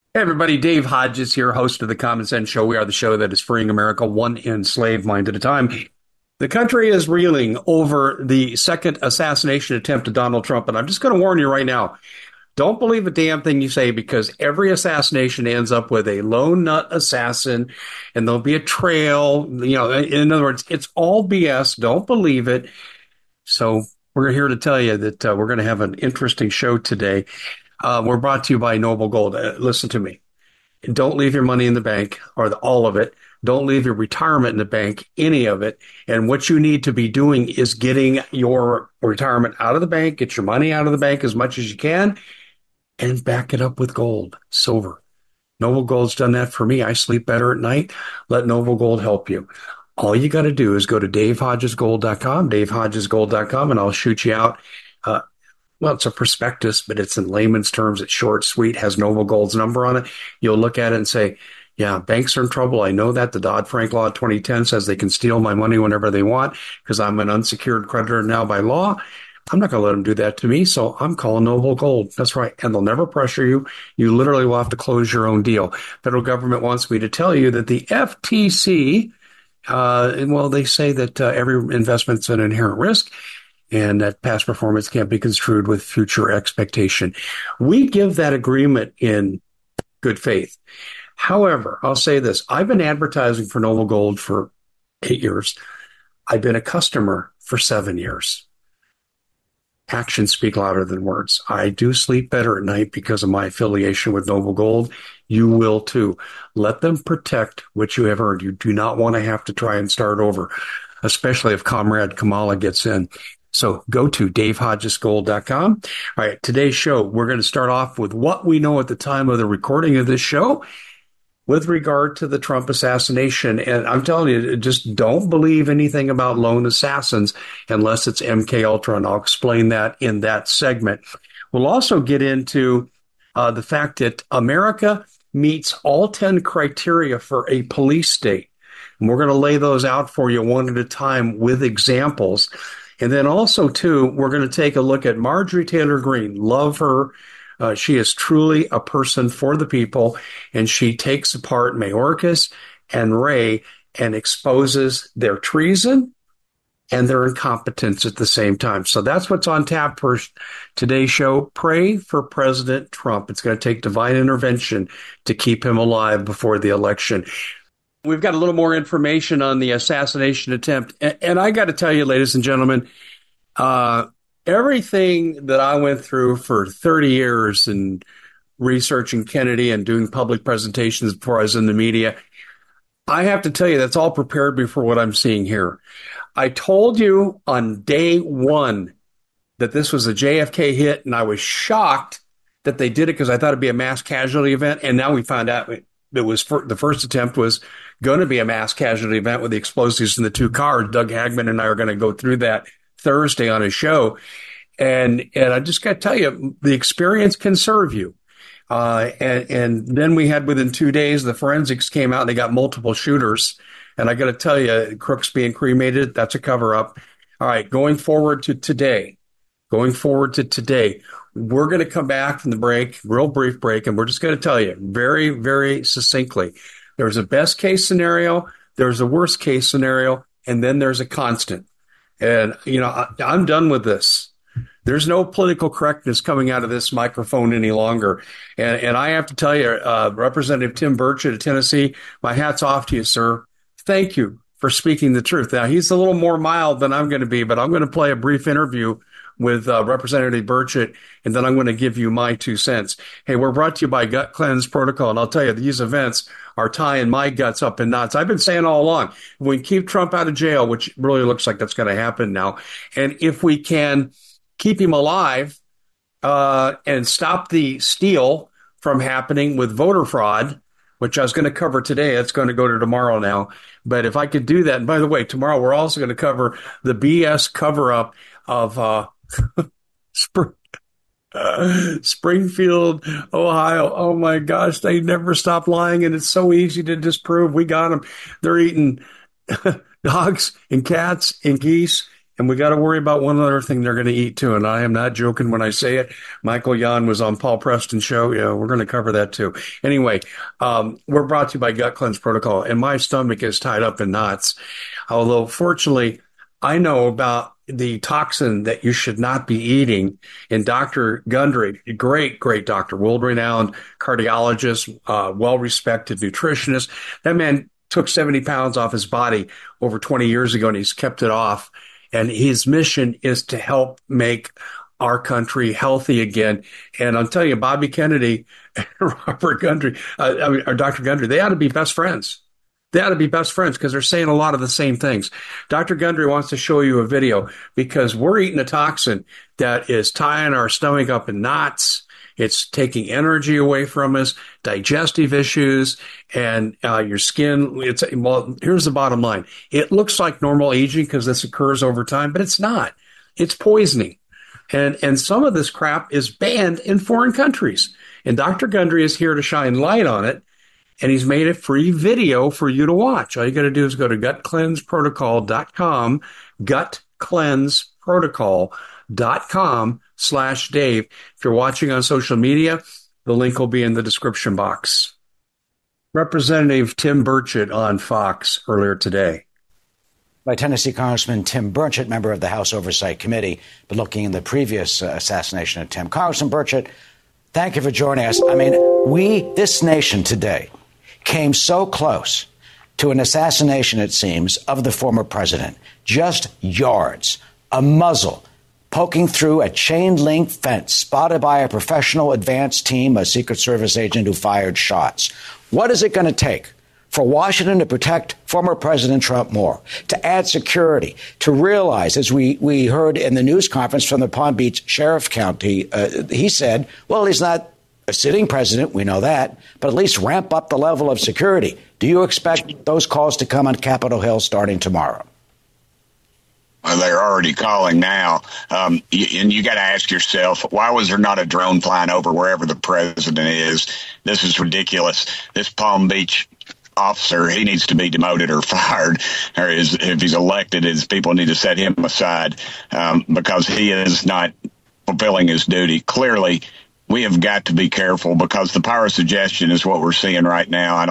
Hey everybody, Dave Hodges here, host of the Common Sense Show. We are the show that is freeing America one enslaved mind at a time. The country is reeling over the second assassination attempt of Donald Trump, and I'm just going to warn you right now. Don't believe a damn thing you say because every assassination ends up with a lone nut assassin and there'll be a trail. In other words, it's all BS. Don't believe it. So we're here to tell you that we're going to have an interesting show today. We're brought to you by Noble Gold. Listen to me. Don't leave your money in the bank or all of it. Don't leave your retirement in the bank, any of it. And what you need to be doing is getting your retirement out of the bank, get your money out of the bank as much as you can, and back it up with gold, silver. Noble Gold's done that for me. I sleep better at night. Let Noble Gold help you. All you got to do is go to davehodgesgold.com, davehodgesgold.com, and I'll shoot you out. Uh, well, it's a prospectus, but it's in layman's terms. It's short, sweet, has Noble Gold's number on it. You'll look at it and say, yeah, banks are in trouble. I know that. The Dodd-Frank law of 2010 says they can steal my money whenever they want because I'm an unsecured creditor now by law. I'm not going to let them do that to me. So I'm calling Noble Gold. That's right. And they'll never pressure you. You literally will have to close your own deal. Federal government wants me to tell you that the FTC, they say that every investment's an inherent risk and that past performance can't be construed with future expectation. We give that agreement in good faith. However, I'll say this. I've been advertising for Noble Gold for 8 years. I've been a customer for 7 years. Actions speak louder than words. I do sleep better at night because of my affiliation with Noble Gold. You will too. Let them protect what you have earned. You do not want to have to try and start over, especially if Comrade Kamala gets in. So go to davehodgesgold.com. All right, today's show, we're going to start off with what we know at the time of the recording of this show with regard to the Trump assassination. And I'm telling you, just don't believe anything about lone assassins unless it's MK Ultra. And I'll explain that in that segment. We'll also get into the fact that America meets all 10 criteria for a police state. And we're going to lay those out for you one at a time with examples. And then also, too, we're going to take a look at Marjorie Taylor Greene. Love her. She is truly a person for the people, and she takes apart Mayorkas and Wray and exposes their treason and their incompetence at the same time. So that's what's on tap for today's show. Pray for President Trump. It's going to take divine intervention to keep him alive before the election. We've got a little more information on the assassination attempt. And I got to tell you, ladies and gentlemen, everything that I went through for 30 years and researching Kennedy and doing public presentations before I was in the media, I have to tell you, that's all prepared me for what I'm seeing here. I told you on day one that this was a JFK hit, and I was shocked that they did it because I thought it'd be a mass casualty event. And now we found out it was the first attempt was going to be a mass casualty event with the explosives in the two cars. Doug Hagman and I are going to go through that Thursday on his show. And I just got to tell you, the experience can serve you. And then we had within 2 days, the forensics came out and they got multiple shooters. And I got to tell you, Crooks being cremated, that's a cover up. All right, going forward to today, we're going to come back from the break, real brief break, and we're just going to tell you very, very succinctly. There's a best case scenario, there's a worst case scenario, and then there's a constant. And, I'm done with this. There's no political correctness coming out of this microphone any longer. And I have to tell you, Representative Tim Burchett of Tennessee, my hat's off to you, sir. Thank you for speaking the truth. Now, he's a little more mild than I'm going to be, but I'm going to play a brief interview with Representative Burchett, and then I'm going to give you my 2 cents. Hey, we're brought to you by Gut Cleanse Protocol, and I'll tell you, these events are tying my guts up in knots. I've been saying all along, if we can keep Trump out of jail, which really looks like that's going to happen now, and if we can keep him alive and stop the steal from happening with voter fraud, which I was going to cover today. It's going to go to tomorrow now. But if I could do that, and by the way, tomorrow we're also going to cover the BS cover-up of Springfield, Ohio. Oh my gosh, they never stop lying, and it's so easy to disprove. We got them. They're eating dogs and cats and geese And we got to worry about one other thing they're going to eat too. And I am not joking when I say it. Michael Yon was on Paul Preston's show. Yeah, we're going to cover that too. Anyway, we're brought to you by Gut Cleanse Protocol, and my stomach is tied up in knots. Although fortunately, I know about the toxin that you should not be eating. And Dr. Gundry, great doctor, world-renowned cardiologist, well-respected nutritionist. That man took 70 pounds off his body over 20 years ago, and he's kept it off. And his mission is to help make our country healthy again. And I'm telling you, Bobby Kennedy and Robert Gundry, or Dr. Gundry, they ought to be best friends. They ought to be best friends because they're saying a lot of the same things. Dr. Gundry wants to show you a video because we're eating a toxin that is tying our stomach up in knots. It's taking energy away from us, digestive issues, and your skin. Well, here's the bottom line. It looks like normal aging because this occurs over time, but it's not. It's poisoning. And some of this crap is banned in foreign countries. And Dr. Gundry is here to shine light on it. And he's made a free video for you to watch. All you got to do is go to gutcleanseprotocol.com, gutcleanseprotocol.com/Dave. If you're watching on social media, the link will be in the description box. Representative Tim Burchett on Fox earlier today. By Tennessee Congressman Tim Burchett, member of the House Oversight Committee, but looking in the previous assassination attempt. Congressman Burchett, thank you for joining us. I mean, this nation today, came so close to an assassination, it seems, of the former president. Just yards, a muzzle poking through a chain-link fence spotted by a professional advance team, a Secret Service agent who fired shots. What is it going to take for Washington to protect former President Trump more, to add security, to realize, as we heard in the news conference from the Palm Beach Sheriff County, he said, well, he's not a sitting president, we know that, but at least ramp up the level of security. Do you expect those calls to come on Capitol Hill starting tomorrow? Well, they're already calling now. And you got to ask yourself, why was there not a drone flying over wherever the president is? This is ridiculous. This Palm Beach officer, he needs to be demoted or fired, or if he's elected, his people need to set him aside because he is not fulfilling his duty. Clearly, we have got to be careful because the power of suggestion is what we're seeing right now.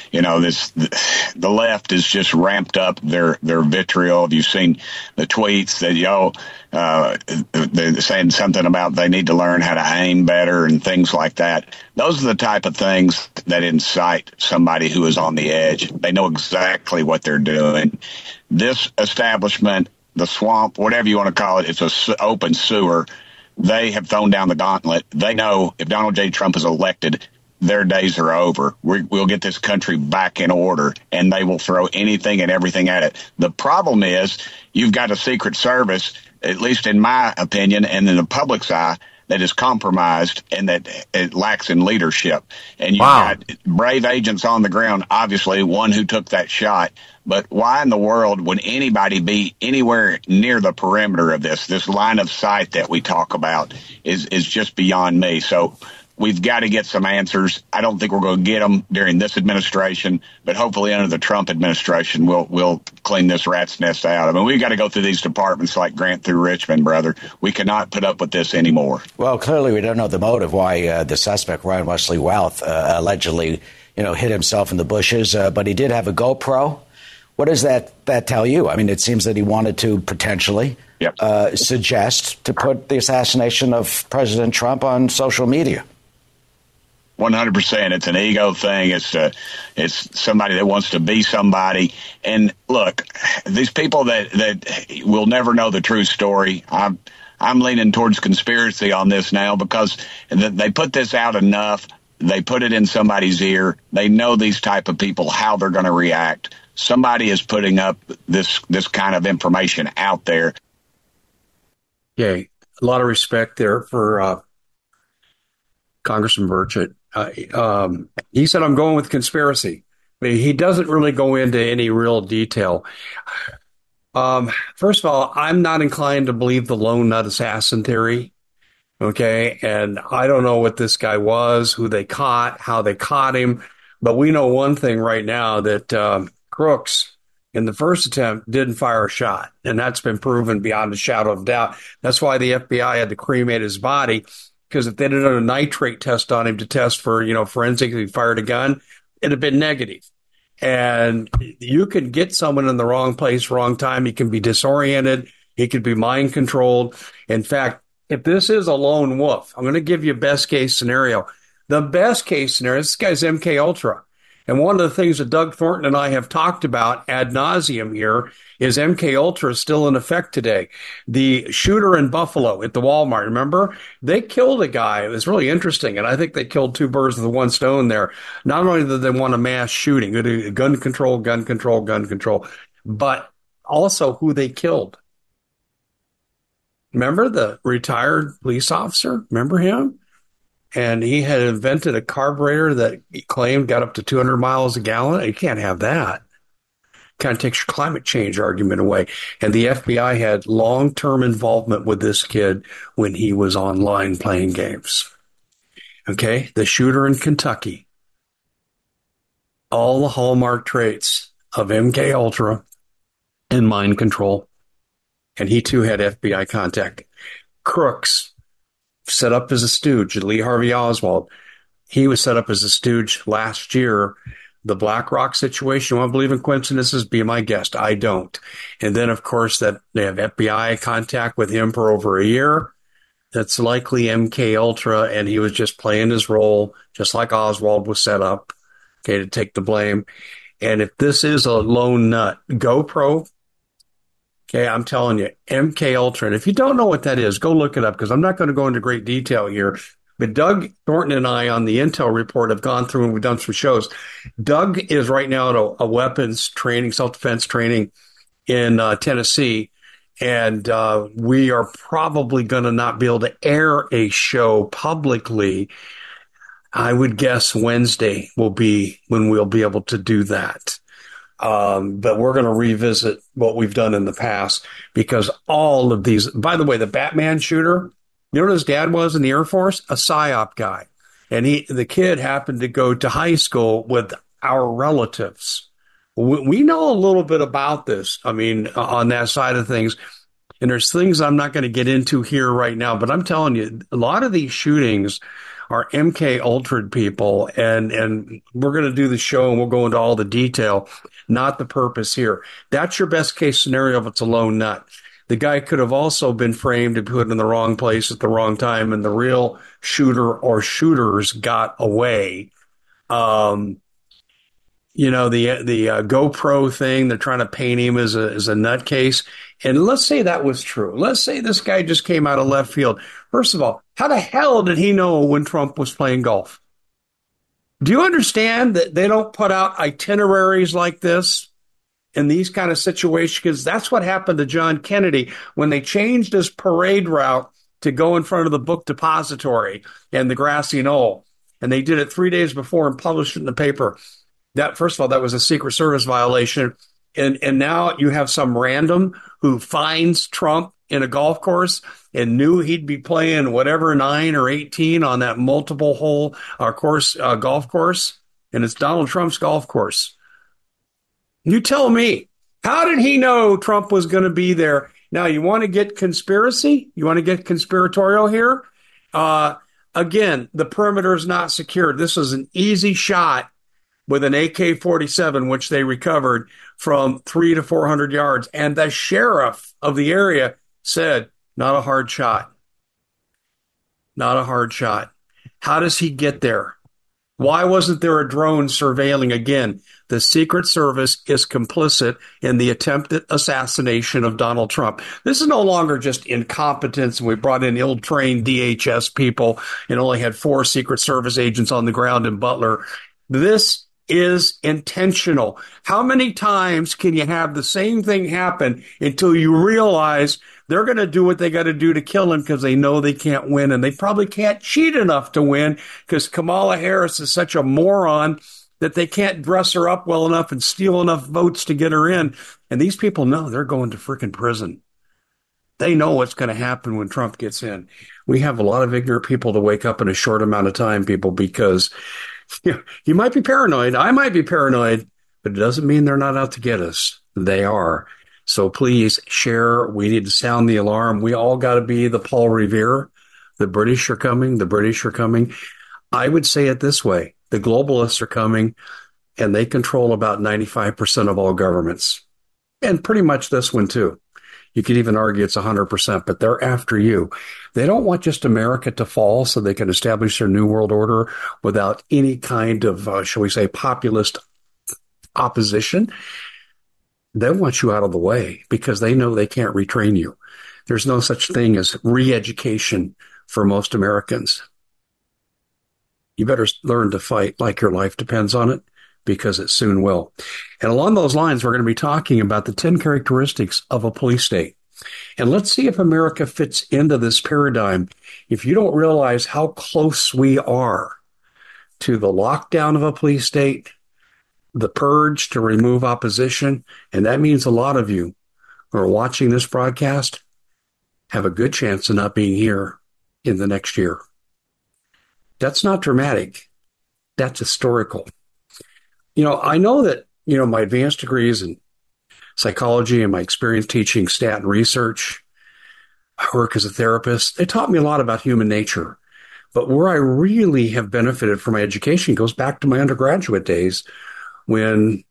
The left has just ramped up their vitriol. Have you seen the tweets that, they're saying something about they need to learn how to aim better and things like that? Those are the type of things that incite somebody who is on the edge. They know exactly what they're doing. This establishment, the swamp, whatever you want to call it, it's an open sewer. They have thrown down the gauntlet. They know if Donald J. Trump is elected, their days are over. We'll get this country back in order, and they will throw anything and everything at it. The problem is you've got a Secret Service, at least in my opinion, and in the public's eye, that is compromised and that it lacks in leadership. And you've got brave agents on the ground, obviously, one who took that shot. But why in the world would anybody be anywhere near the perimeter of this line of sight that we talk about is just beyond me. So we've got to get some answers. I don't think we're going to get them during this administration, but hopefully under the Trump administration, we'll clean this rat's nest out. I mean, we've got to go through these departments like Grant through Richmond, brother. We cannot put up with this anymore. Well, clearly we don't know the motive why the suspect, Ryan Wesley Routh, allegedly, hid himself in the bushes, but he did have a GoPro. What does that tell you? I mean, it seems that he wanted to potentially suggest to put the assassination of President Trump on social media. 100%. It's an ego thing. It's somebody that wants to be somebody. And look, these people that will never know the true story. I'm leaning towards conspiracy on this now because they put this out enough. They put it in somebody's ear. They know these type of people, how they're going to react. Somebody is putting up this kind of information out there. Yeah, a lot of respect there for Congressman Burchett. He said, I'm going with conspiracy. I mean, he doesn't really go into any real detail. First of all, I'm not inclined to believe the lone nut assassin theory. Okay. And I don't know what this guy was, who they caught, how they caught him. But we know one thing right now that Crooks in the first attempt didn't fire a shot. And that's been proven beyond a shadow of doubt. That's why the FBI had to cremate his body, because if they'd have done a nitrate test on him to test for, forensics, if he fired a gun, it'd have been negative. And you can get someone in the wrong place, wrong time. He can be disoriented. He could be mind controlled. In fact, if this is a lone wolf, I'm going to give you a best case scenario. The best case scenario, this guy's MK Ultra. And one of the things that Doug Thornton and I have talked about ad nauseum here is MK Ultra is still in effect today. The shooter in Buffalo at the Walmart, remember? They killed a guy. It was really interesting. And I think they killed two birds with one stone there. Not only did they want a mass shooting, gun control, but also who they killed. Remember the retired police officer? Remember him? And he had invented a carburetor that he claimed got up to 200 miles a gallon. You can't have that. Kind of takes your climate change argument away. And the FBI had long-term involvement with this kid when he was online playing games. Okay? The shooter in Kentucky. All the hallmark traits of MK Ultra and mind control. And he too had FBI contact. Crooks, set up as a stooge. Lee Harvey Oswald, he was set up as a stooge last year. The BlackRock situation, you want to believe in coincidences? Be my guest. I don't. And then, of course, that they have FBI contact with him for over a year. That's likely MK Ultra, and he was just playing his role, just like Oswald was set up, okay, to take the blame. And if this is a lone nut, GoPro, okay, I'm telling you, MK Ultra. And if you don't know what that is, go look it up, because I'm not going to go into great detail here. But Doug Thornton and I on the Intel report have gone through and we've done some shows. Doug is right now at a weapons training, self-defense training in Tennessee. And we are probably going to not be able to air a show publicly. I would guess Wednesday will be when we'll be able to do that. But we're going to revisit what we've done in the past, because all of these, by the way, the Batman shooter, you know what his dad was in the Air Force? A PSYOP guy. And the kid happened to go to high school with our relatives. We know a little bit about this. I mean, on that side of things. And there's things I'm not going to get into here right now, but I'm telling you, a lot of these shootings are MK Ultra people, and we're going to do the show and we'll go into all the detail, not the purpose here. That's your best case scenario if it's a lone nut. The guy could have also been framed and put in the wrong place at the wrong time, and the real shooter or shooters got away. The GoPro thing, they're trying to paint him as a nutcase. And let's say that was true. Let's say this guy just came out of left field. First of all, how the hell did he know when Trump was playing golf? Do you understand that they don't put out itineraries like this in these kind of situations? Because that's what happened to John Kennedy when they changed his parade route to go in front of the book depository and the grassy knoll. And they did it 3 days before and published it in the paper. That, first of all, that was a Secret Service violation. And now you have some random who finds Trump in a golf course and knew he'd be playing whatever 9 or 18 on that multiple hole golf course. And it's Donald Trump's golf course. You tell me, how did he know Trump was going to be there? Now, you want to get conspiracy? You want to get conspiratorial here? Again, the perimeter is not secured. This is an easy shot with an AK-47, which they recovered from 300 to 400 yards. And the sheriff of the area said, not a hard shot. Not a hard shot. How does he get there? Why wasn't there a drone surveilling? Again, the Secret Service is complicit in the attempted assassination of Donald Trump. This is no longer just incompetence. We brought in ill-trained DHS people and only had 4 Secret Service agents on the ground in Butler. This is intentional. How many times can you have the same thing happen until you realize they're going to do what they got to do to kill him because they know they can't win, and they probably can't cheat enough to win because Kamala Harris is such a moron that they can't dress her up well enough and steal enough votes to get her in. And these people know they're going to freaking prison. They know what's going to happen when Trump gets in. We have a lot of ignorant people to wake up in a short amount of time, people, because you might be paranoid. I might be paranoid, but it doesn't mean they're not out to get us. They are. So please share. We need to sound the alarm. We all got to be the Paul Revere. The British are coming. The British are coming. I would say it this way. The globalists are coming, and they control about 95% of all governments. And pretty much this one, too. You could even argue it's 100%, but they're after you. They don't want just America to fall so they can establish their new world order without any kind of, shall we say, populist opposition. They want you out of the way because they know they can't retrain you. There's no such thing as re-education for most Americans. You better learn to fight like your life depends on it, because it soon will. And along those lines, we're going to be talking about the 10 characteristics of a police state. And let's see if America fits into this paradigm. If you don't realize how close we are to the lockdown of a police state, the purge to remove opposition, and that means a lot of you who are watching this broadcast have a good chance of not being here in the next year. That's not dramatic. That's historical. I know that, my advanced degrees in psychology and my experience teaching stat and research, I work as a therapist. They taught me a lot about human nature. But where I really have benefited from my education goes back to my undergraduate days when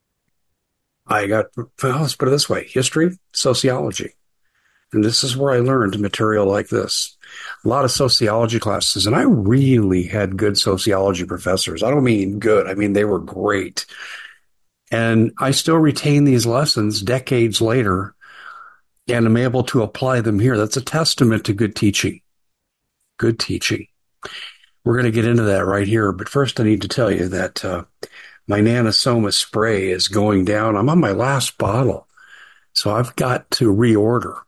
let's put it this way, history, sociology. And this is where I learned material like this. A lot of sociology classes, and I really had good sociology professors. I don't mean good. I mean, they were great. And I still retain these lessons decades later, and I'm able to apply them here. That's a testament to good teaching. Good teaching. We're going to get into that right here. But first, I need to tell you that my Nanosoma spray is going down. I'm on my last bottle, so I've got to reorder.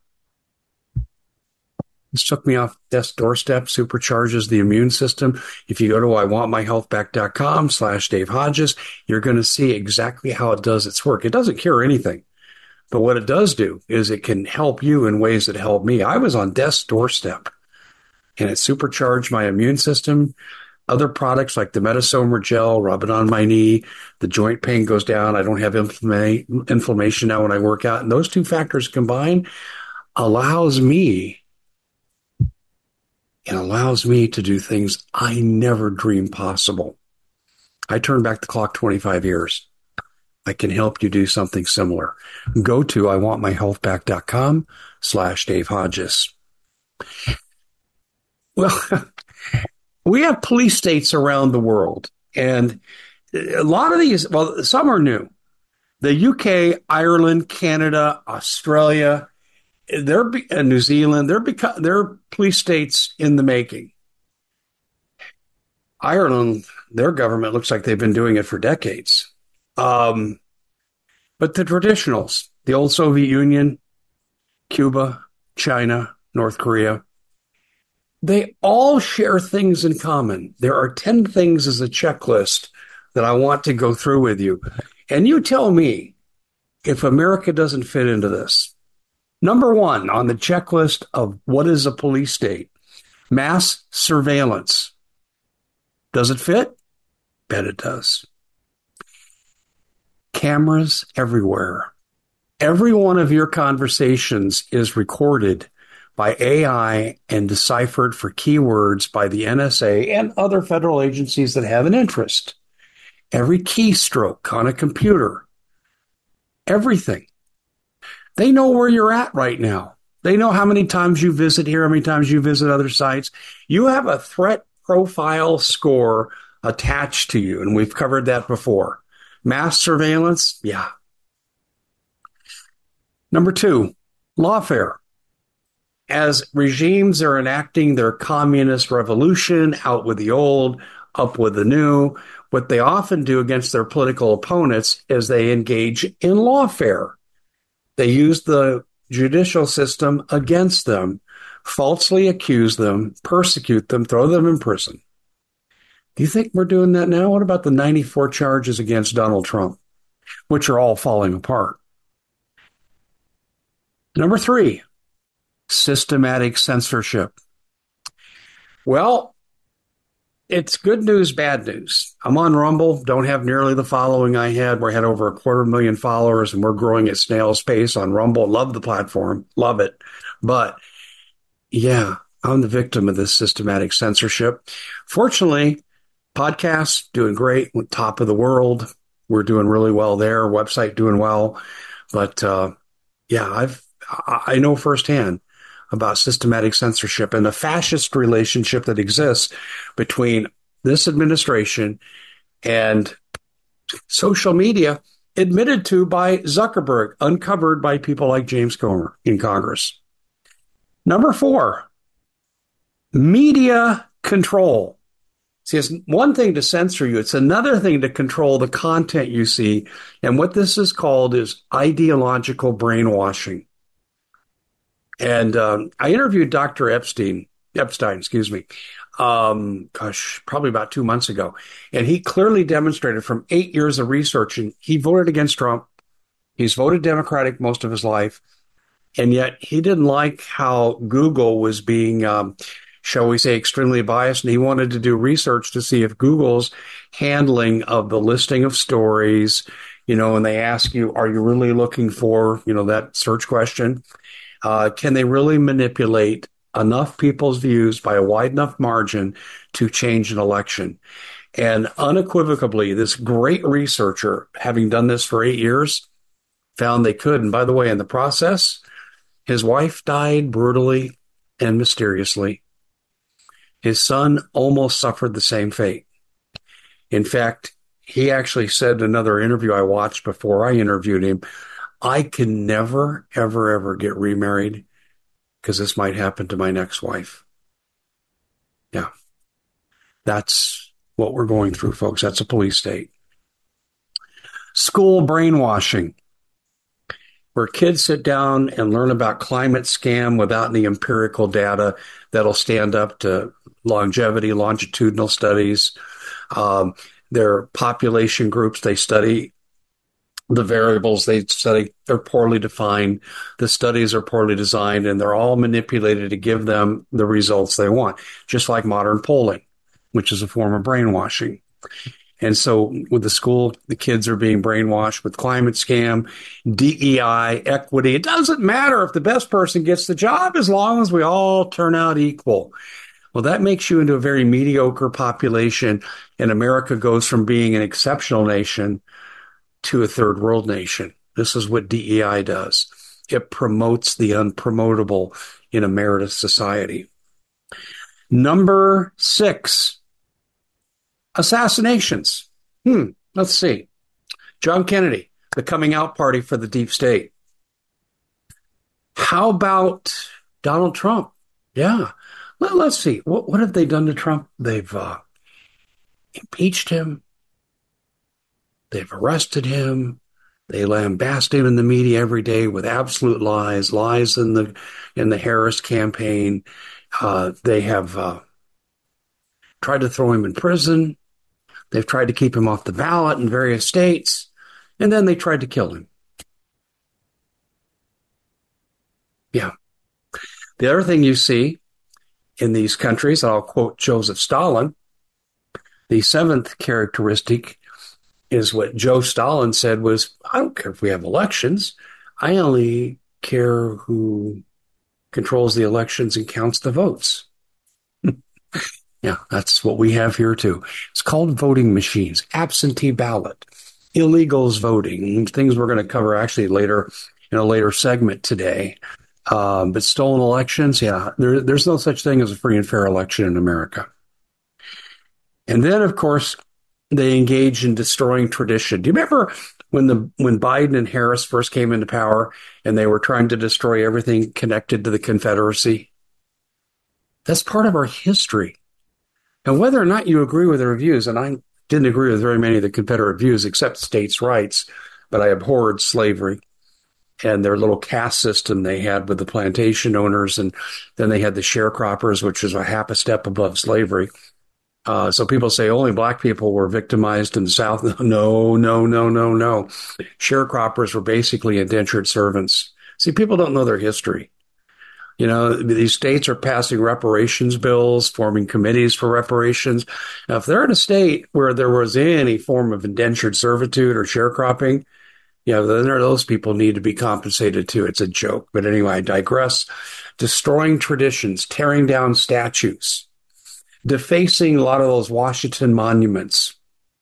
This took me off death's doorstep, supercharges the immune system. If you go to iwantmyhealthback.com/Dave Hodges, you're going to see exactly how it does its work. It doesn't cure anything, but what it does do is it can help you in ways that help me. I was on death's doorstep, and it supercharged my immune system. Other products like the Metasomer gel, rub it on my knee. The joint pain goes down. I don't have inflammation now when I work out. And those two factors combined allows me to do things I never dreamed possible. I turned back the clock 25 years. I can help you do something similar. Go to iwantmyhealthback.com/Dave Hodges. Well, we have police states around the world, and a lot of these, some are new. The UK, Ireland, Canada, Australia, New Zealand, they're police states in the making. Ireland, their government looks like they've been doing it for decades. But the traditionals, the old Soviet Union, Cuba, China, North Korea, they all share things in common. There are 10 things as a checklist that I want to go through with you. And you tell me if America doesn't fit into this. Number 1 on the checklist of what is a police state, mass surveillance. Does it fit? Bet it does. Cameras everywhere. Every one of your conversations is recorded by AI and deciphered for keywords by the NSA and other federal agencies that have an interest. Every keystroke on a computer. Everything. They know where you're at right now. They know how many times you visit here, how many times you visit other sites. You have a threat profile score attached to you, and we've covered that before. Mass surveillance, yeah. Number 2, lawfare. As regimes are enacting their communist revolution, out with the old, up with the new, what they often do against their political opponents is they engage in lawfare. They use the judicial system against them, falsely accuse them, persecute them, throw them in prison. Do you think we're doing that now? What about the 94 charges against Donald Trump, which are all falling apart? Number 3, systematic censorship. Well, it's good news, bad news. I'm on Rumble, don't have nearly the following I had. We had over 250,000 followers, and we're growing at snail's pace on Rumble. Love the platform, love it. But yeah, I'm the victim of this systematic censorship. Fortunately, podcasts doing great, top of the world. We're doing really well there. Website doing well. But yeah, I know firsthand about systematic censorship and the fascist relationship that exists between this administration and social media, admitted to by Zuckerberg, uncovered by people like James Comer in Congress. Number 4, media control. See, it's one thing to censor you. It's another thing to control the content you see. And what this is called is ideological brainwashing. And I interviewed Dr. Epstein, probably about 2 months ago. And he clearly demonstrated from 8 years of research, and he voted against Trump. He's voted Democratic most of his life. And yet he didn't like how Google was being, shall we say, extremely biased. And he wanted to do research to see if Google's handling of the listing of stories, and they ask you, are you really looking for, that search question? Can they really manipulate enough people's views by a wide enough margin to change an election? And unequivocally, this great researcher, having done this for 8 years, found they could. And by the way, in the process, his wife died brutally and mysteriously. His son almost suffered the same fate. In fact, he actually said in another interview I watched before I interviewed him, I can never, ever, ever get remarried because this might happen to my next wife. Yeah. That's what we're going through, folks. That's a police state. School brainwashing, where kids sit down and learn about climate scam without any empirical data that'll stand up to longevity, longitudinal studies. Their population groups, they study the variables they study, they're poorly defined. The studies are poorly designed, and they're all manipulated to give them the results they want, just like modern polling, which is a form of brainwashing. And so with the school, the kids are being brainwashed with climate scam, DEI, equity. It doesn't matter if the best person gets the job as long as we all turn out equal. Well, that makes you into a very mediocre population, and America goes from being an exceptional nation to a third world nation. This is what DEI does. It promotes the unpromotable in a meritocratic society. Number 6, assassinations. Let's see. John Kennedy, the coming out party for the deep state. How about Donald Trump? Yeah. Let's see. What have they done to Trump? They've impeached him. They've arrested him. They lambast him in the media every day with absolute lies in the Harris campaign. They have tried to throw him in prison. They've tried to keep him off the ballot in various states. And then they tried to kill him. Yeah. The other thing you see in these countries, I'll quote Joseph Stalin, the 7th characteristic is what Joe Stalin said was, I don't care if we have elections. I only care who controls the elections and counts the votes. Yeah, that's what we have here too. It's called voting machines, absentee ballot, illegals voting, things we're going to cover actually later in a later segment today. But stolen elections, yeah, there's no such thing as a free and fair election in America. And then, of course, they engage in destroying tradition. Do you remember when Biden and Harris first came into power and they were trying to destroy everything connected to the Confederacy? That's part of our history. And whether or not you agree with their views, and I didn't agree with very many of the Confederate views except states' rights, but I abhorred slavery and their little caste system they had with the plantation owners, and then they had the sharecroppers, which is a half a step above slavery. So people say only black people were victimized in the South. No. Sharecroppers were basically indentured servants. See, people don't know their history. These states are passing reparations bills, forming committees for reparations. Now, if they're in a state where there was any form of indentured servitude or sharecropping, then those people need to be compensated too. It's a joke. But anyway, I digress. Destroying traditions, tearing down statues, defacing a lot of those Washington monuments,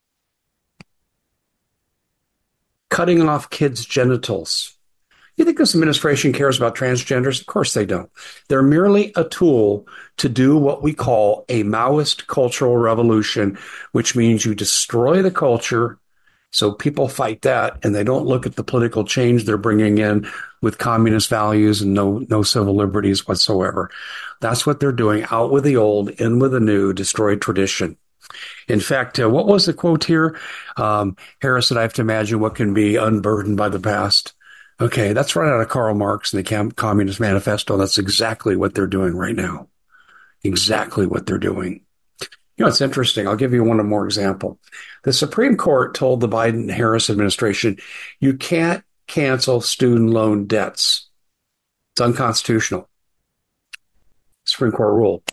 cutting off kids' genitals. You think this administration cares about transgenders? Of course they don't. They're merely a tool to do what we call a Maoist cultural revolution, which means you destroy the culture. So people fight that, and they don't look at the political change they're bringing in with communist values and no civil liberties whatsoever. That's what they're doing. Out with the old, in with the new, destroy tradition. In fact, what was the quote here? Harris said, I have to imagine what can be unburdened by the past. Okay, that's right out of Karl Marx and the Communist Manifesto. That's exactly what they're doing right now. Exactly what they're doing. It's interesting. I'll give you one more example. The Supreme Court told the Biden-Harris administration, you can't cancel student loan debts. It's unconstitutional. Supreme Court ruled.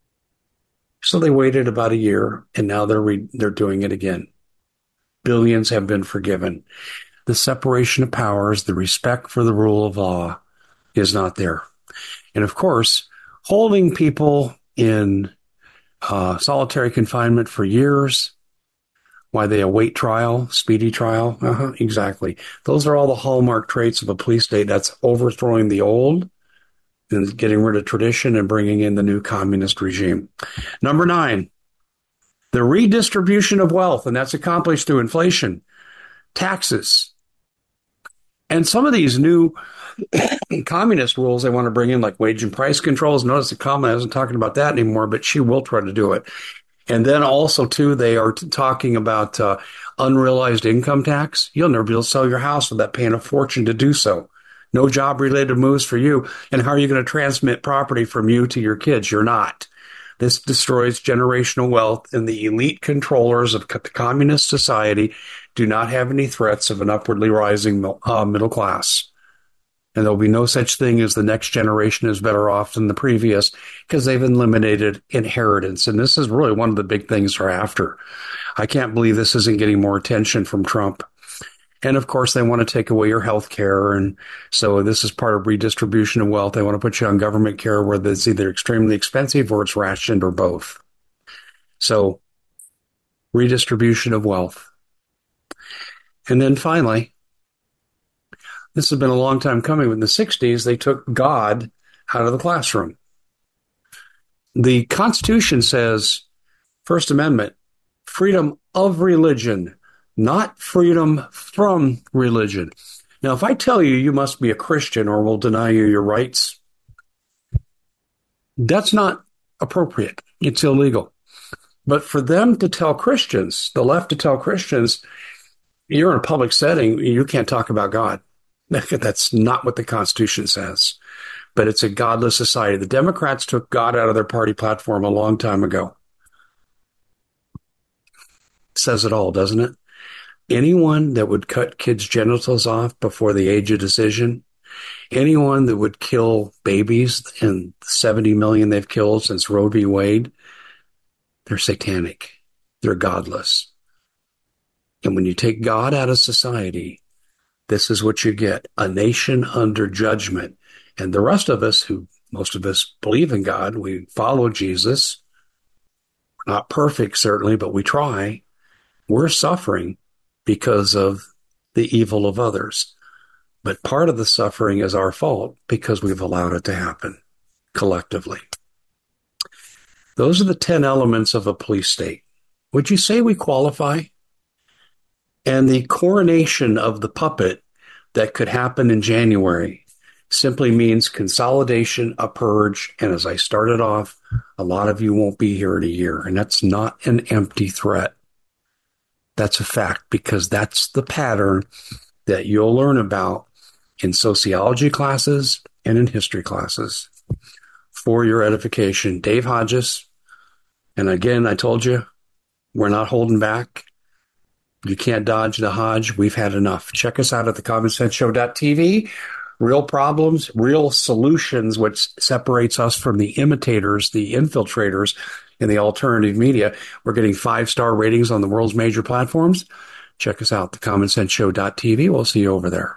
So they waited about a year, and now they're doing it again. Billions have been forgiven. The separation of powers, the respect for the rule of law is not there. And of course, holding people in solitary confinement for years while they await trial, speedy trial. Exactly. Those are all the hallmark traits of a police state. That's overthrowing the old and getting rid of tradition and bringing in the new communist regime. Number 9, the redistribution of wealth, and that's accomplished through inflation, taxes, and some of these new communist rules they want to bring in, like wage and price controls. Notice the Kamala isn't talking about that anymore, but she will try to do it. And then also, too, they are talking about unrealized income tax. You'll never be able to sell your house without paying a fortune to do so. No job-related moves for you. And how are you going to transmit property from you to your kids? You're not. This destroys generational wealth, and the elite controllers of the communist society do not have any threats of an upwardly rising middle class. And there'll be no such thing as the next generation is better off than the previous, because they've eliminated inheritance. And this is really one of the big things they're after. I can't believe this isn't getting more attention from Trump. And of course, they want to take away your health care. And so this is part of redistribution of wealth. They want to put you on government care where it's either extremely expensive or it's rationed or both. So redistribution of wealth. And then finally, this has been a long time coming. In the 60s, they took God out of the classroom. The Constitution says, First Amendment, freedom of religion, not freedom from religion. Now, if I tell you you must be a Christian or we'll deny you your rights, that's not appropriate. It's illegal. But for them to tell Christians, the left to tell Christians, you're in a public setting, you can't talk about God. That's not what the Constitution says. But it's a godless society. The Democrats took God out of their party platform a long time ago. It says it all, doesn't it? Anyone that would cut kids' genitals off before the age of decision, anyone that would kill babies, and 70 million they've killed since Roe v. Wade, they're satanic. They're godless. And when you take God out of society, this is what you get, a nation under judgment. And the rest of us, most of us believe in God, we follow Jesus. We're not perfect, certainly, but we try. We're suffering because of the evil of others. But part of the suffering is our fault because we've allowed it to happen collectively. Those are the 10 elements of a police state. Would you say we qualify? And the coronation of the puppet that could happen in January simply means consolidation, a purge, and as I started off, a lot of you won't be here in a year, and that's not an empty threat. That's a fact, because that's the pattern that you'll learn about in sociology classes and in history classes. For your edification, Dave Hodges, and again, I told you, we're not holding back. You can't dodge the Hodge. We've had enough. Check us out at thecommonsenseshow.tv. real problems, real solutions, which separates us from the imitators, the infiltrators in the alternative media. We're getting 5-star ratings on the world's major platforms. Check us out, thecommonsenseshow.tv. We'll see you over there.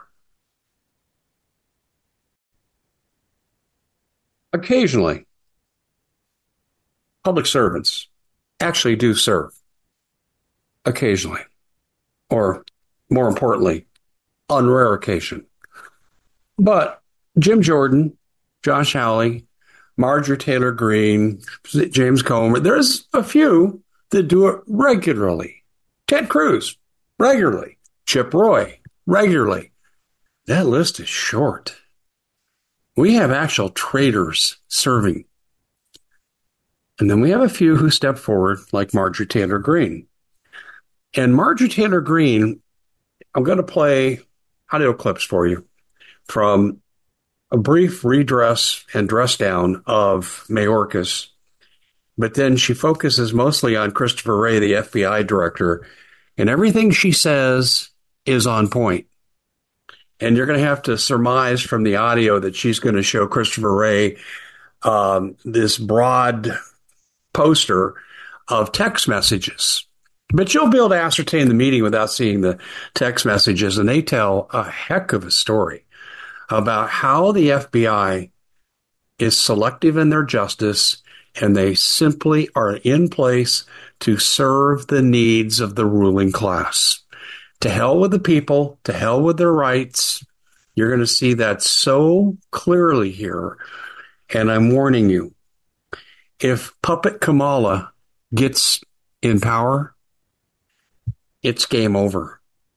Occasionally, public servants actually do serve. Occasionally. Or, more importantly, on rare occasion. But Jim Jordan, Josh Hawley, Marjorie Taylor Greene, James Comer, there's a few that do it regularly. Ted Cruz, regularly. Chip Roy, regularly. That list is short. We have actual traitors serving. And then we have a few who step forward, like Marjorie Taylor Greene. And Marjorie Taylor Greene, I'm going to play audio clips for you from a brief redress and dress down of Mayorkas. But then she focuses mostly on Christopher Wray, the FBI director, and everything she says is on point. And you're going to have to surmise from the audio that she's going to show Christopher Wray this broad poster of text messages. But you'll be able to ascertain the meeting without seeing the text messages. And they tell a heck of a story about how the FBI is selective in their justice, and they simply are in place to serve the needs of the ruling class. To hell with the people, to hell with their rights. You're going to see that so clearly here. And I'm warning you, if Puppet Kamala gets in power, it's game over.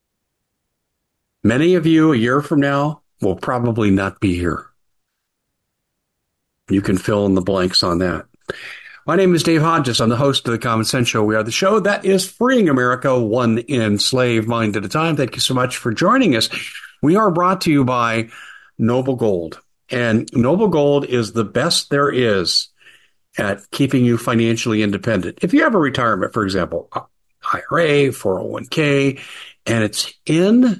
Many of you a year from now will probably not be here. You can fill in the blanks on that. My name is Dave Hodges. I'm the host of The Common Sense Show. We are the show that is freeing America one enslaved mind at a time. Thank you so much for joining us. We are brought to you by Noble Gold. And Noble Gold is the best there is at keeping you financially independent. If you have a retirement, for example, IRA, 401k, and it's in...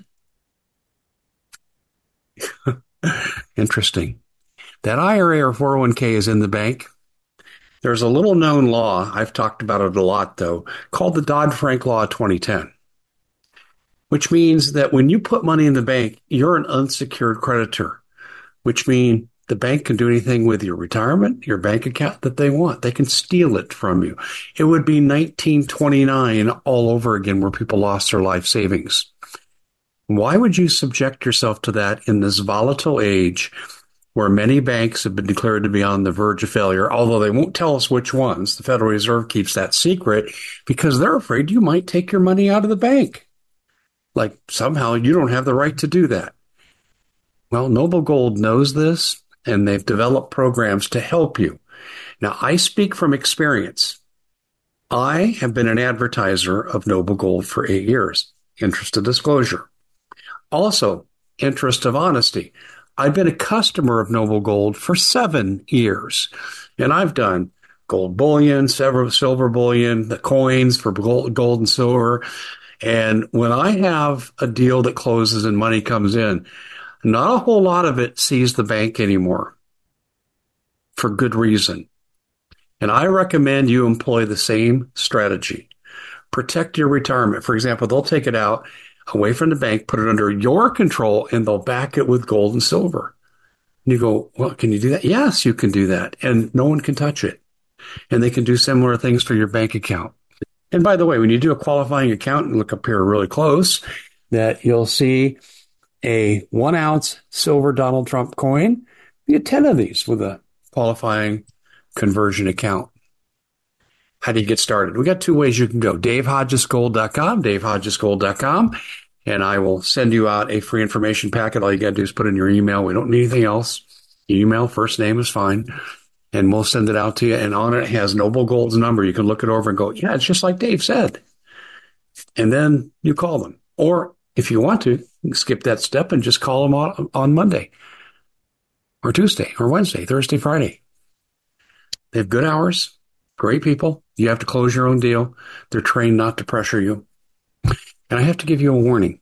Interesting. That IRA or 401k is in the bank. There's a little known law, I've talked about it a lot though, called the Dodd-Frank Law 2010, which means that when you put money in the bank, you're an unsecured creditor, which means the bank can do anything with your retirement, your bank account that they want. They can steal it from you. It would be 1929 all over again where people lost their life savings. Why would you subject yourself to that in this volatile age where many banks have been declared to be on the verge of failure, although they won't tell us which ones? The Federal Reserve keeps that secret because they're afraid you might take your money out of the bank. Like somehow you don't have the right to do that. Well, Noble Gold knows this, and they've developed programs to help you. Now, I speak from experience. I have been an advertiser of Noble Gold for 8 years. Interest of disclosure. Also, interest of honesty. I've been a customer of Noble Gold for 7 years, and I've done gold bullion, silver bullion, the coins for gold and silver. And when I have a deal that closes and money comes in, not a whole lot of it sees the bank anymore for good reason. And I recommend you employ the same strategy. Protect your retirement. For example, they'll take it out away from the bank, put it under your control, and they'll back it with gold and silver. And you go, well, can you do that? Yes, you can do that. And no one can touch it. And they can do similar things for your bank account. And by the way, when you do a qualifying account and look up here really close, that you'll see a 1 ounce silver Donald Trump coin. You get 10 of these with a qualifying conversion account. How do you get started? We got 2 ways you can go. DaveHodgesGold.com, DaveHodgesGold.com, and I will send you out a free information packet. All you got to do is put in your email. We don't need anything else. Email, first name is fine, and we'll send it out to you. And on it has Noble Gold's number. You can look it over and go, yeah, it's just like Dave said. And then you call them. Or if you want to, you can skip that step and just call them on Monday or Tuesday or Wednesday, Thursday, Friday. They have good hours, great people. You have to close your own deal. They're trained not to pressure you. And I have to give you a warning.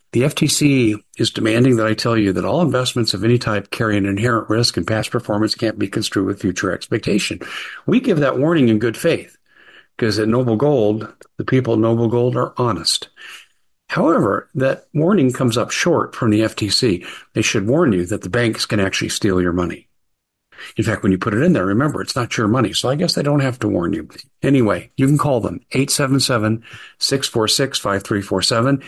The FTC is demanding that I tell you that all investments of any type carry an inherent risk and past performance can't be construed with future expectation. We give that warning in good faith because at Noble Gold, the people at Noble Gold are honest. However, that warning comes up short from the FTC. They should warn you that the banks can actually steal your money. In fact, when you put it in there, remember, it's not your money. So I guess they don't have to warn you. Anyway, you can call them 877-646-5347,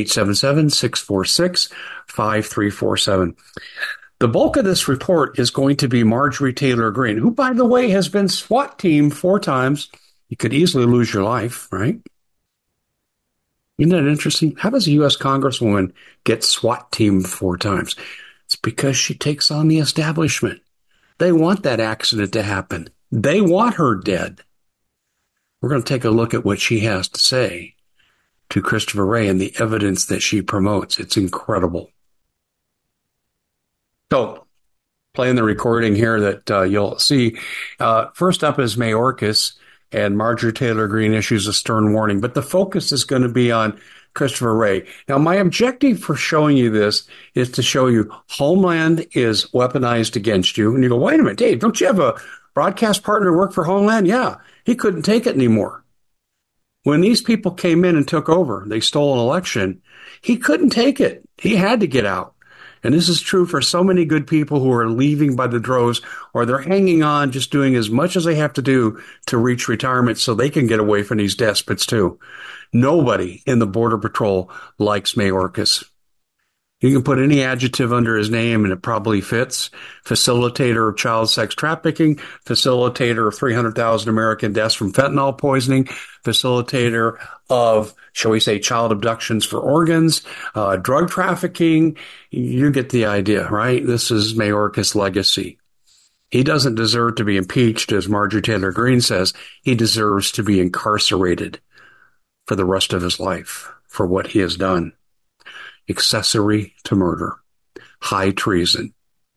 877-646-5347. The bulk of this report is going to be Marjorie Taylor Greene, who, by the way, has been SWAT teamed 4 times. You could easily lose your life, right? Isn't that interesting? How does a U.S. Congresswoman get SWAT teamed 4 times? It's because she takes on the establishment. They want that accident to happen. They want her dead. We're going to take a look at what she has to say to Christopher Wray and the evidence that she promotes. It's incredible. So, playing the recording here that you'll see. First up is Mayorkas, and Marjorie Taylor Greene issues a stern warning. But the focus is going to be on Christopher Wray. Now, my objective for showing you this is to show you Homeland is weaponized against you. And you go, wait a minute, Dave, don't you have a broadcast partner who worked for Homeland? Yeah, he couldn't take it anymore. When these people came in and took over, they stole an election, he couldn't take it. He had to get out. And this is true for so many good people who are leaving by the droves, or they're hanging on, just doing as much as they have to do to reach retirement so they can get away from these despots too. Nobody in the Border Patrol likes Mayorkas. You can put any adjective under his name and it probably fits. Facilitator of child sex trafficking, facilitator of 300,000 American deaths from fentanyl poisoning, facilitator of, shall we say, child abductions for organs, drug trafficking. You get the idea, right? This is Mayorkas' legacy. He doesn't deserve to be impeached, as Marjorie Taylor Greene says. He deserves to be incarcerated for the rest of his life for what he has done. Accessory to murder, high treason.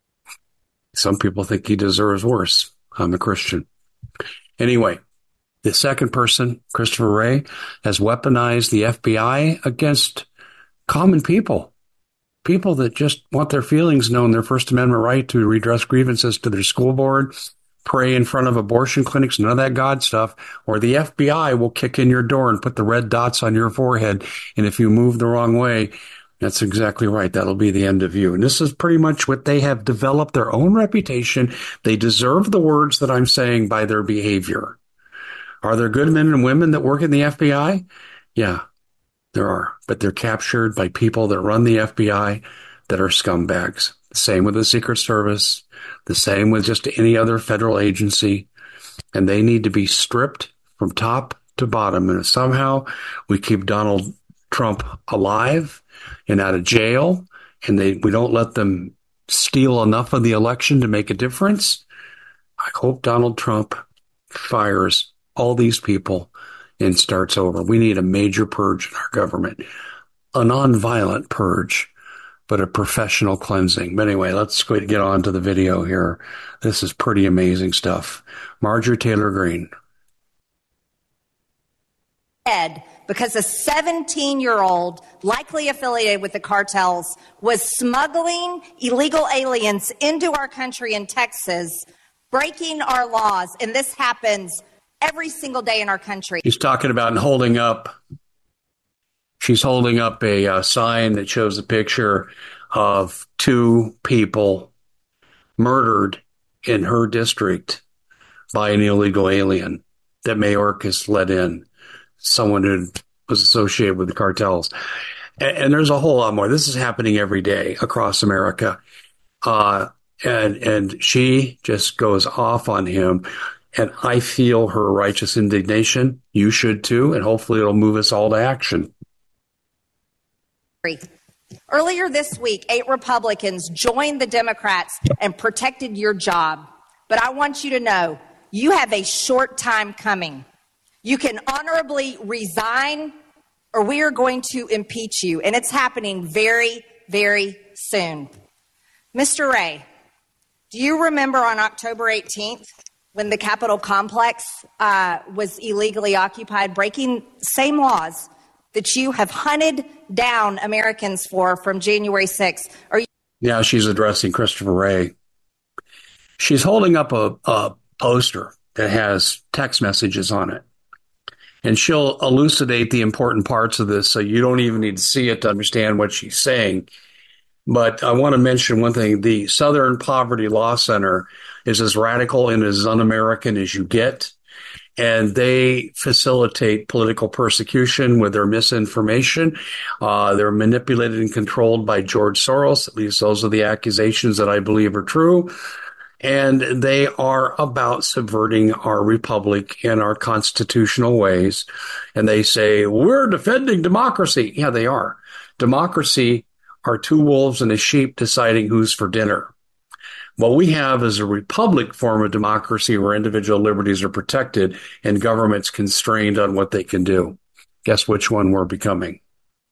Some people think he deserves worse. I'm a Christian. Anyway, the second person, Christopher Wray, has weaponized the FBI against common people. People that just want their feelings known, their First Amendment right to redress grievances to their school board, pray in front of abortion clinics, none of that God stuff, or the FBI will kick in your door and put the red dots on your forehead. And if you move the wrong way, that's exactly right. That'll be the end of you. And this is pretty much what they have developed their own reputation. They deserve the words that I'm saying by their behavior. Are there good men and women that work in the FBI? Yeah, there are. But they're captured by people that run the FBI that are scumbags. The same with the Secret Service. The same with just any other federal agency. And they need to be stripped from top to bottom. And if somehow we keep Donald Trump alive and out of jail, and we don't let them steal enough of the election to make a difference, I hope Donald Trump fires all these people and starts over. We need a major purge in our government, a nonviolent purge, but a professional cleansing. But anyway, let's go get on to the video here. This is pretty amazing stuff. Marjorie Taylor Greene. Because a 17-year-old, likely affiliated with the cartels, was smuggling illegal aliens into our country in Texas, breaking our laws. And this happens every single day in our country. He's talking about holding up. She's holding up a sign that shows a picture of 2 people murdered in her district by an illegal alien that Mayorkas let in, someone who was associated with the cartels. And there's a whole lot more. This is happening every day across America. And she just goes off on him. And I feel her righteous indignation. You should too. And hopefully it'll move us all to action. Earlier this week, 8 Republicans joined the Democrats and protected your job. But I want you to know, you have a short time coming. You can honorably resign, or we are going to impeach you. And it's happening very, very soon. Mr. Wray, do you remember on October 18th, when the Capitol complex was illegally occupied, breaking same laws that you have hunted down Americans for from January 6th. Yeah, she's addressing Christopher Wray. She's holding up a poster that has text messages on it. And she'll elucidate the important parts of this, so you don't even need to see it to understand what she's saying. But I want to mention one thing. The Southern Poverty Law Center is as radical and as un-American as you get. And they facilitate political persecution with their misinformation. They're manipulated and controlled by George Soros. At least those are the accusations that I believe are true. And they are about subverting our republic and our constitutional ways. And they say, we're defending democracy. Yeah, they are. Democracy are two wolves and a sheep deciding who's for dinner. What we have is a republic form of democracy where individual liberties are protected and government's constrained on what they can do. Guess which one we're becoming?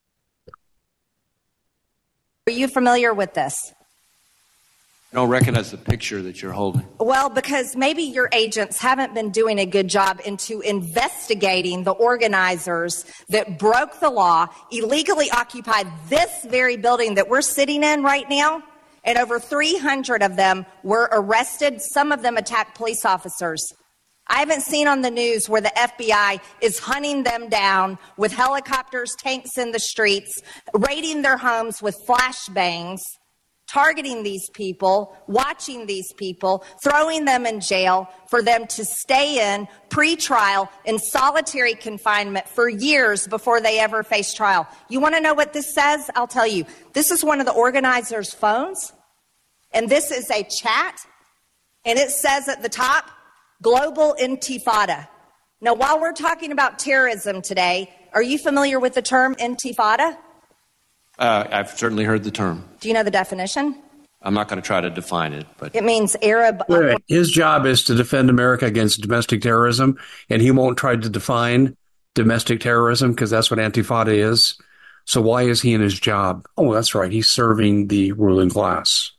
Are you familiar with this? I don't recognize the picture that you're holding. Well, because maybe your agents haven't been doing a good job into investigating the organizers that broke the law, illegally occupied this very building that we're sitting in right now, and over 300 of them were arrested. Some of them attacked police officers. I haven't seen on the news where the FBI is hunting them down with helicopters, tanks in the streets, raiding their homes with flashbangs, targeting these people, watching these people, throwing them in jail for them to stay in pre-trial in solitary confinement for years before they ever face trial. You want to know what this says? I'll tell you. This is one of the organizers' phones, and this is a chat, and it says at the top, Global Intifada. Now, while we're talking about terrorism today, are you familiar with the term Intifada? I've certainly heard the term. Do you know the definition? I'm not going to try to define it, but it means Arab. Wait. His job is to defend America against domestic terrorism, and he won't try to define domestic terrorism because that's what Intifada is. So why is he in his job? Oh, that's right. He's serving the ruling class.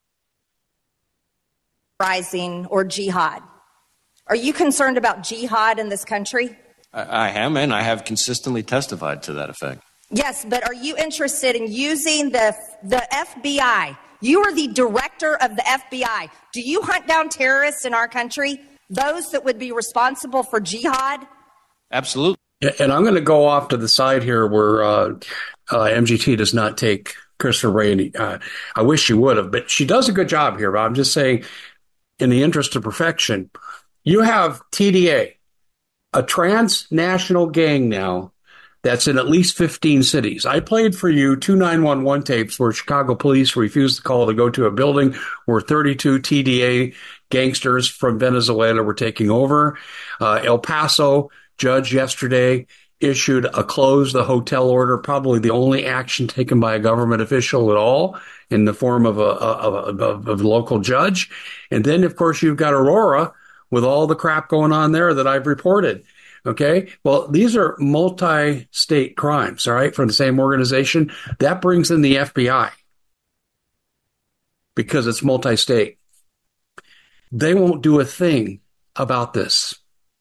Rising or jihad. Are you concerned about jihad in this country? I am, and I have consistently testified to that effect. Yes, but are you interested in using the FBI? You are the director of the FBI. Do you hunt down terrorists in our country? Those that would be responsible for jihad? Absolutely. And I'm going to go off to the side here where MGT does not take Christopher Wray. I wish she would have, but she does a good job here. But I'm just saying, in the interest of perfection, you have TDA, a transnational gang now, that's in at least 15 cities. I played for you 2 911 tapes where Chicago police refused to call to go to a building where 32 TDA gangsters from Venezuela were taking over. El Paso judge yesterday issued a close the hotel order, probably the only action taken by a government official at all in the form of a local judge. And then, of course, you've got Aurora with all the crap going on there that I've reported. Okay, well, these are multi-state crimes, all right, from the same organization. That brings in the FBI because it's multi-state. They won't do a thing about this.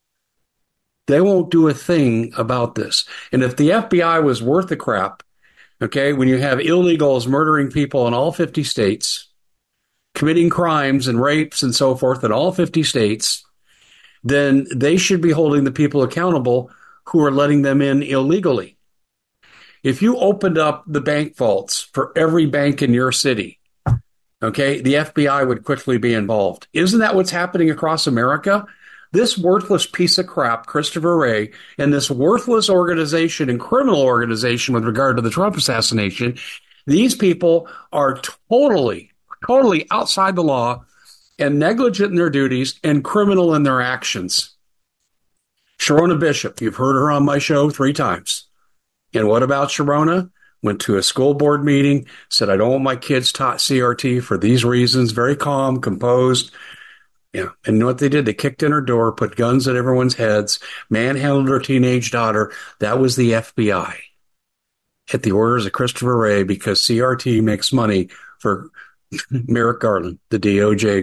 They won't do a thing about this. And if the FBI was worth the crap, okay, when you have illegals murdering people in all 50 states, committing crimes and rapes and so forth in all 50 states, then they should be holding the people accountable who are letting them in illegally. If you opened up the bank vaults for every bank in your city, okay, the FBI would quickly be involved. Isn't that what's happening across America? This worthless piece of crap, Christopher Wray, and this worthless organization and criminal organization with regard to the Trump assassination, these people are totally outside the law and negligent in their duties and criminal in their actions. Sharona Bishop, you've heard her on my show 3 times. And what about Sharona? Went to a school board meeting, said, I don't want my kids taught CRT for these reasons. Very calm, composed. Yeah. And you know what they did? They kicked in her door, put guns at everyone's heads, manhandled her teenage daughter. That was the FBI at the orders of Christopher Wray because CRT makes money for Merrick Garland, the DOJ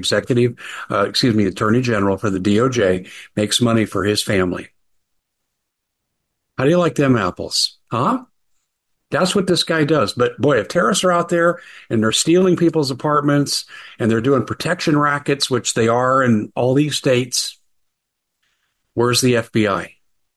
Attorney General for the DOJ, makes money for his family. How do you like them apples? Huh? That's what this guy does. But boy, if terrorists are out there and they're stealing people's apartments and they're doing protection rackets, which they are in all these states, where's the FBI?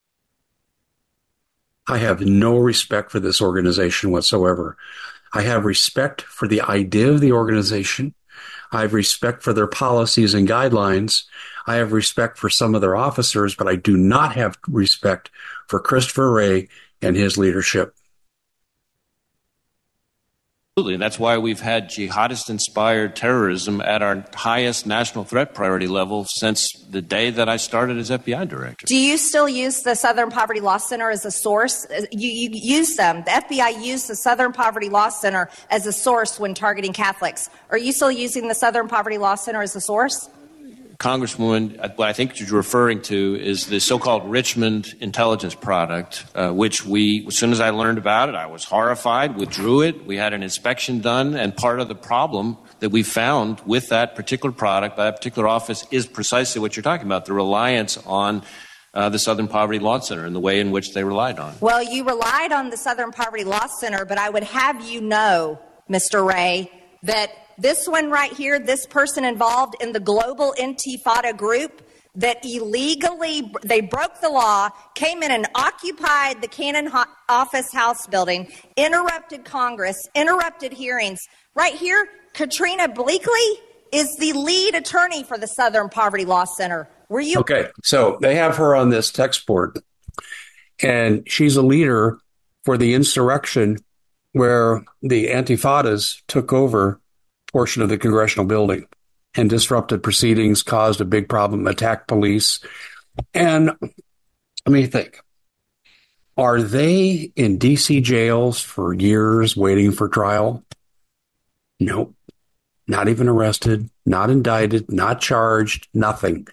I have no respect for this organization whatsoever. I have respect for the idea of the organization. I have respect for their policies and guidelines. I have respect for some of their officers, but I do not have respect for Christopher Wray and his leadership. Absolutely. And that's why we've had jihadist-inspired terrorism at our highest national threat priority level since the day that I started as FBI director. Do you still use the Southern Poverty Law Center as a source? You use them. The FBI used the Southern Poverty Law Center as a source when targeting Catholics. Are you still using the Southern Poverty Law Center as a source? Congresswoman, what I think you're referring to is the so-called Richmond intelligence product, which as soon as I learned about it, I was horrified, withdrew it. We had an inspection done, and part of the problem that we found with that particular product, by that particular office, is precisely what you're talking about, the reliance on the Southern Poverty Law Center and the way in which they relied on it. Well, you relied on the Southern Poverty Law Center, but I would have you know, Mr. Wray, that this one right here, this person involved in the global Intifada group that illegally, they broke the law, came in and occupied the Cannon Office House building, interrupted Congress, interrupted hearings. Right here, Katrina Bleakley is the lead attorney for the Southern Poverty Law Center. Were you? Okay, so they have her on this text board, and she's a leader for the insurrection where the Antifadas took over portion of the congressional building and disrupted proceedings, caused a big problem, attacked police. And let me think, are they in DC jails for years waiting for trial? Nope. Not even arrested, not indicted, not charged, nothing.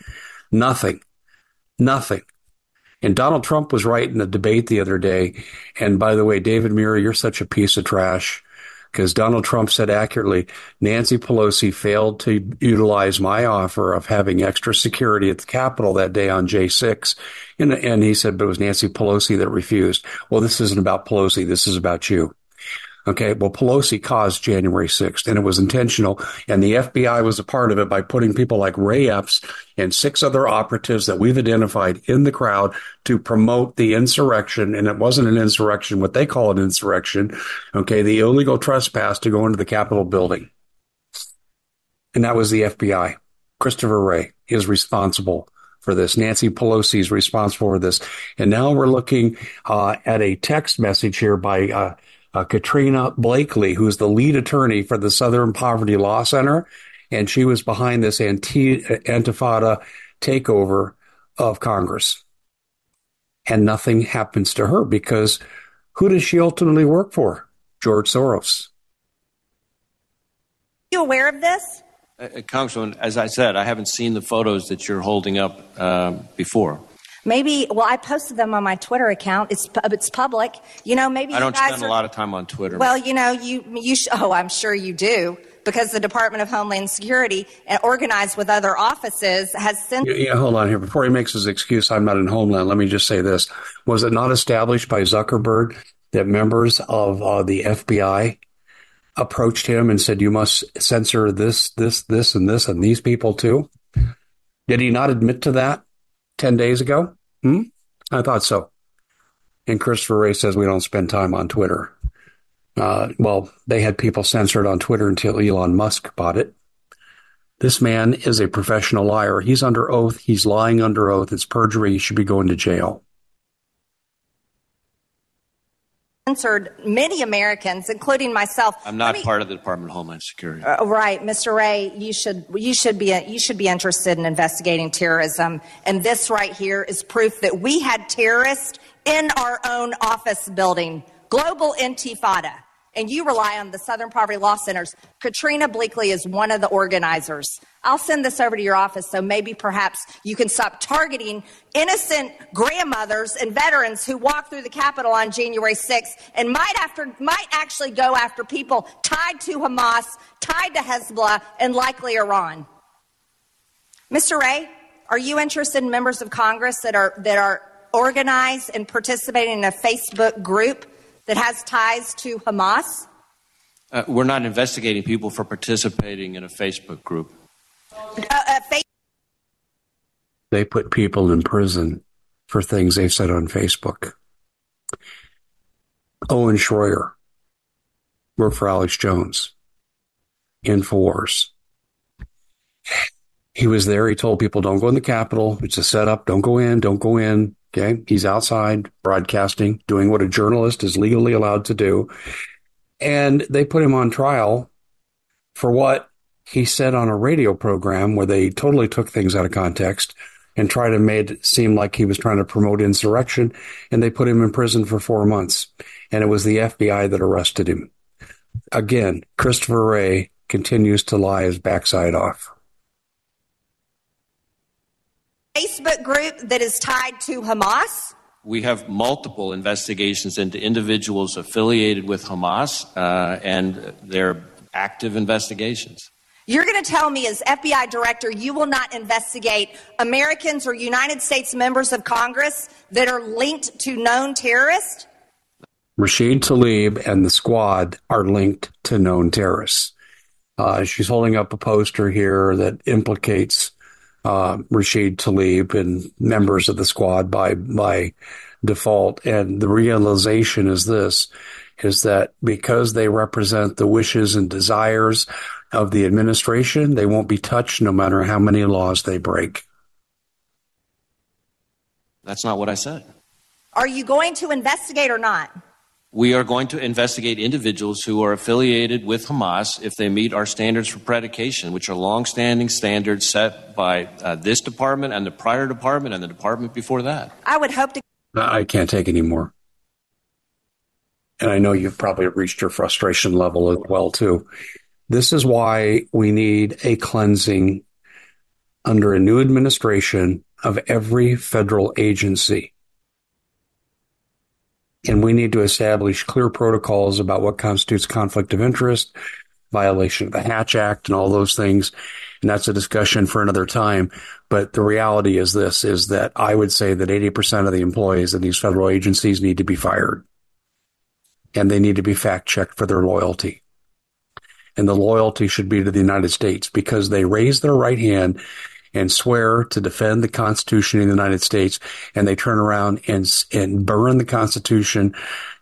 And Donald Trump was right in the debate the other day. And by the way, David Muir, you're such a piece of trash. Because Donald Trump said accurately, Nancy Pelosi failed to utilize my offer of having extra security at the Capitol that day on J6. And he said, but it was Nancy Pelosi that refused. Well, this isn't about Pelosi. This is about you. Okay, well, Pelosi caused January 6th, and it was intentional, and the FBI was a part of it by putting people like Ray Epps and 6 other operatives that we've identified in the crowd to promote the insurrection, and it wasn't an insurrection, what they call an insurrection, okay, the illegal trespass to go into the Capitol building. And that was the FBI. Christopher Wray is responsible for this. Nancy Pelosi is responsible for this. And now we're looking at a text message here by Katrina Bleakley, who's the lead attorney for the Southern Poverty Law Center, and she was behind this Antifada takeover of Congress. And nothing happens to her because who does she ultimately work for? George Soros. Are you aware of this? Congresswoman, as I said, I haven't seen the photos that you're holding up before. Maybe, well, I posted them on my Twitter account. It's public. You know, maybe I don't spend a lot of time on Twitter. Well, you know, I'm sure you do, because the Department of Homeland Security, organized with other offices, has sent. Yeah, hold on here. Before he makes his excuse, I'm not in Homeland. Let me just say this. Was it not established by Zuckerberg that members of the FBI approached him and said, you must censor this, and these people too? Did he not admit to that 10 days ago? I thought so. And Christopher Wray says we don't spend time on Twitter. Well, they had people censored on Twitter until Elon Musk bought it. This man is a professional liar. He's under oath. He's lying under oath. It's perjury. He should be going to jail. Censored many Americans, including myself. I'm not part of the Department of Homeland Security. Right, Mr. Wray, you should be interested in investigating terrorism, and this right here is proof that we had terrorists in our own office building. Global Intifada. And you rely on the Southern Poverty Law Centers. Katrina Bleakley is one of the organizers. I'll send this over to your office so maybe perhaps you can stop targeting innocent grandmothers and veterans who walked through the Capitol on January 6th and might actually go after people tied to Hamas, tied to Hezbollah, and likely Iran. Mr. Wray, are you interested in members of Congress that are organized and participating in a Facebook group that has ties to Hamas? We're not investigating people for participating in a Facebook group. They put people in prison for things they said on Facebook. Owen Schroyer worked for Alex Jones, InfoWars. He was there. He told people, don't go in the Capitol. It's a setup. Don't go in. Don't go in. Okay. He's outside broadcasting, doing what a journalist is legally allowed to do. And they put him on trial for what he said on a radio program where they totally took things out of context and tried to make it seem like he was trying to promote insurrection. And they put him in prison for 4 months. And it was the FBI that arrested him. Again, Christopher Wray continues to lie his backside off. Facebook group that is tied to Hamas? We have multiple investigations into individuals affiliated with Hamas, and they're active investigations. You're going to tell me as FBI director you will not investigate Americans or United States members of Congress that are linked to known terrorists? Rashid Tlaib and the squad are linked to known terrorists. She's holding up a poster here that implicates Rashid Tlaib and members of the squad by default. And the realization is that because they represent the wishes and desires of the administration, they won't be touched no matter how many laws they break. That's not what I said. Are you going to investigate or not? We are going to investigate individuals who are affiliated with Hamas if they meet our standards for predication, which are longstanding standards set by this department and the prior department and the department before that. I would hope to. I can't take any more. And I know you've probably reached your frustration level as well, too. This is why we need a cleansing under a new administration of every federal agency. And we need to establish clear protocols about what constitutes conflict of interest, violation of the Hatch Act, and all those things. And that's a discussion for another time. But the reality is this, is that I would say that 80% of the employees in these federal agencies need to be fired. And they need to be fact-checked for their loyalty. And the loyalty should be to the United States because they raise their right hand and swear to defend the Constitution of the United States, and they turn around and burn the Constitution,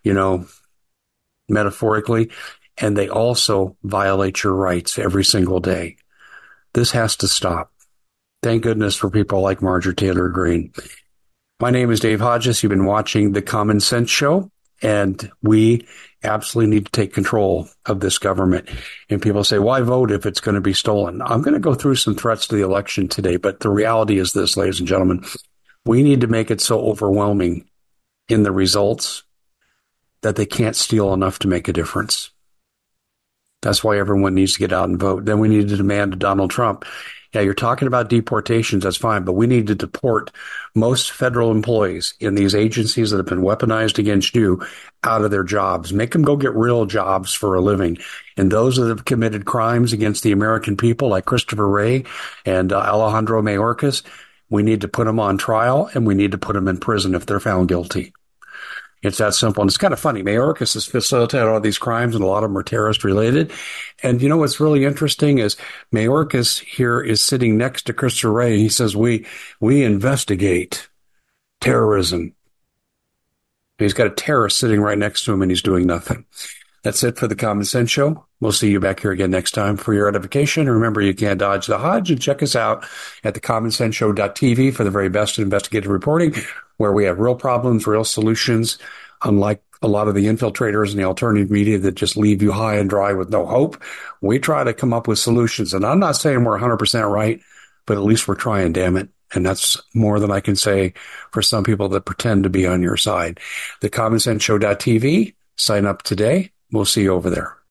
metaphorically, and they also violate your rights every single day. This has to stop. Thank goodness for people like Marjorie Taylor Greene. My name is Dave Hodges. You've been watching The Common Sense Show, and we absolutely need to take control of this government. And people say, why vote if it's going to be stolen? I'm going to go through some threats to the election today, but the reality is this, ladies and gentlemen, we need to make it so overwhelming in the results that they can't steal enough to make a difference. That's why everyone needs to get out and vote. Then we need to demand Donald Trump. Yeah, you're talking about deportations, that's fine, but we need to deport most federal employees in these agencies that have been weaponized against you out of their jobs. Make them go get real jobs for a living. And those that have committed crimes against the American people, like Christopher Wray and Alejandro Mayorkas, we need to put them on trial and we need to put them in prison if they're found guilty. It's that simple. And it's kind of funny. Mayorkas has facilitated all these crimes, and a lot of them are terrorist related. And you know what's really interesting is Mayorkas here is sitting next to Christopher Wray. He says, we investigate terrorism. He's got a terrorist sitting right next to him, and he's doing nothing. That's it for the Common Sense Show. We'll see you back here again next time for your edification. Remember, you can't dodge the Hodge, and check us out at thecommonsenseshow.tv for the very best in investigative reporting, where we have real problems, real solutions, unlike a lot of the infiltrators and the alternative media that just leave you high and dry with no hope. We try to come up with solutions, and I'm not saying we're 100% right, but at least we're trying, damn it. And that's more than I can say for some people that pretend to be on your side. Thecommonsenseshow.tv. Sign up today. We'll see you over there.